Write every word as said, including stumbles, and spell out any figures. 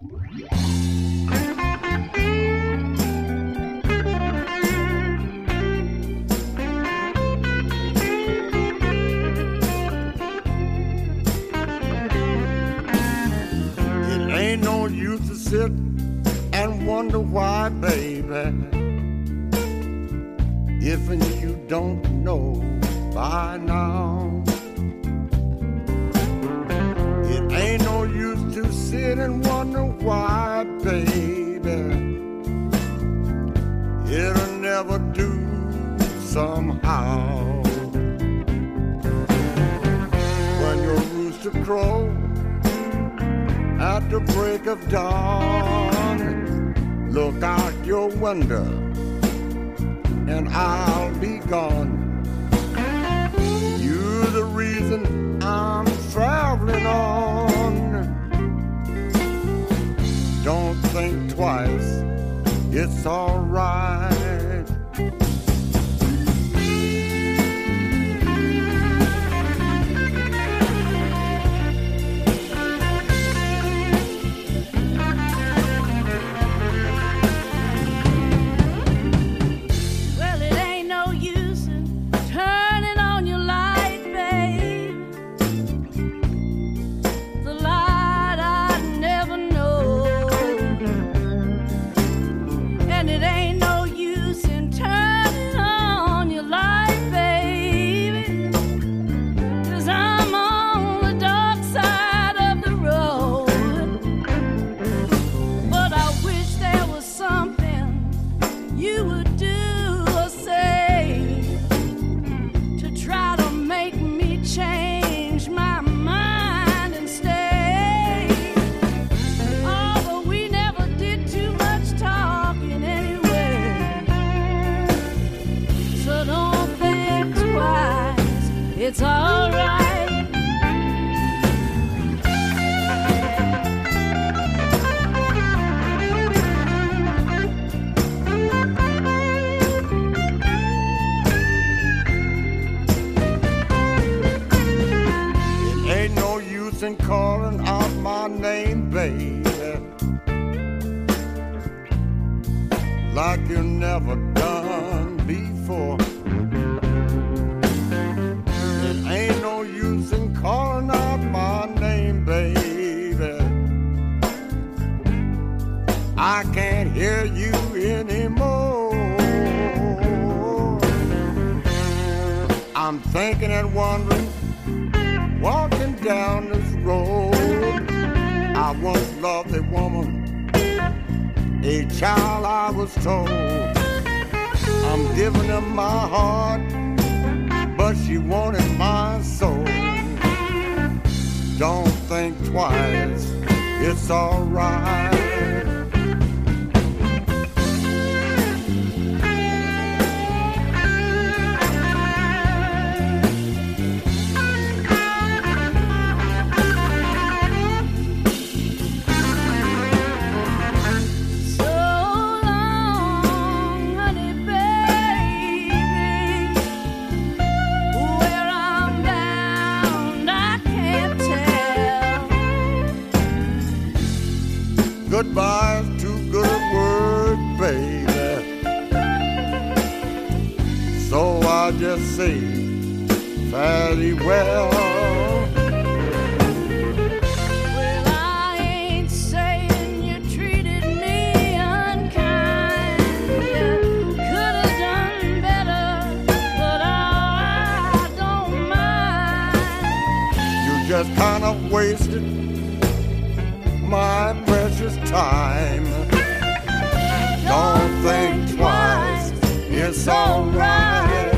Ain't no use to sit and wonder why, baby, if you don't know by now. It ain't no use to sit and wonder why, baby, it'll never do somehow. When your rooster crows at the break of dawn, look out your window and I'll be gone. You're the reason I'm traveling on. Don't think twice, it's alright. It's all right. It ain't no use in calling out my name, baby, like you never done before. Ain't no use in calling out my name, baby. I can't hear you anymore. I'm thinking and wondering, walking down this road. I once loved a woman, a child I was told. I'm giving her my heart, but she wanted my soul. Don't think twice, it's alright. Goodbye's too good a word, baby, so I just say fairly well. Well, I ain't saying you treated me unkind. You could have done better, but I don't mind. You just kind of wasted my precious time. Don't think twice, it's alright.